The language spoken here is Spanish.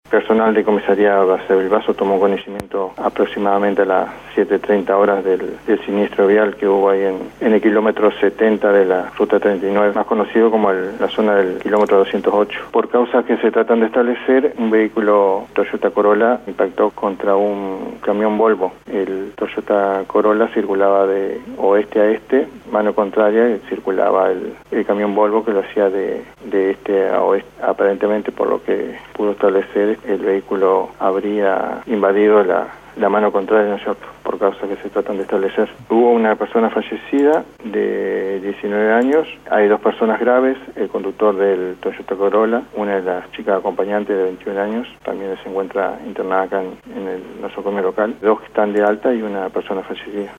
Personal de comisaría Base Bilbaso tomó conocimiento aproximadamente a las 7:30 horas del siniestro vial que hubo ahí en el kilómetro 70 de la ruta 39, más conocido como la zona del kilómetro 208. Por causas que se tratan de establecer, un vehículo Toyota Corolla impactó contra un camión Volvo. El Toyota Corolla circulaba de oeste a este, mano contraria, y circulaba el camión Volvo que lo hacía de este a oeste. Aparentemente, por lo que pudo establecer, el vehículo habría invadido la mano contraria, ¿no es cierto?, por causas que se tratan de establecer. Hubo una persona fallecida de 19 años, hay 2 personas graves, el conductor del Toyota Corolla, una de las chicas acompañantes de 21 años, también se encuentra internada acá en el nosocomio local, 2 que están de alta y una persona fallecida.